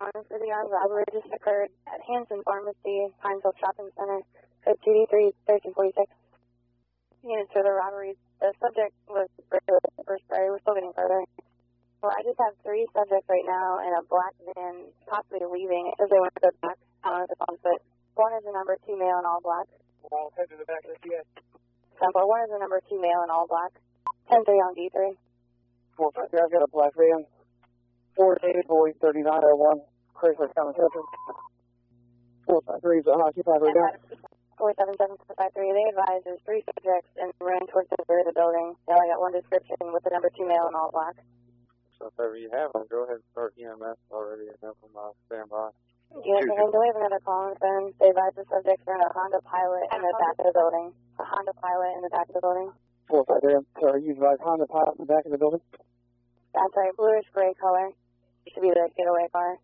responding for the armed robbery just occurred at Hanson Pharmacy, Pineville Shopping Center, code 2D3-1346. Units for the robberies. The subject was first priority. We're still getting further. Well, I just have 3 subjects right now in a black van, possibly leaving as they want to go back. I don't know if it's on foot. One is a number 2 male in all black. I'll head to the back of the CS. Sample 1 is a number 2 male in all black. 10-3 on D3. 453, I've got a black van. 4-8, boy, 3901. Chrysler Common Central. 453 is occupied right now. 47753. They advise there's 3 subjects in the room towards the rear of the building. They only got 1 description with the number 2 male in all black. So if ever you have them, go ahead and start EMS already and have them standby. Unit to do we have another call on the phone. They advise the subjects are in a Honda Pilot in the back of the building. A Honda Pilot in the back of the building. 453, sorry, you advise Honda Pilot in the back of the building? That's right, bluish gray color. Should be the getaway car.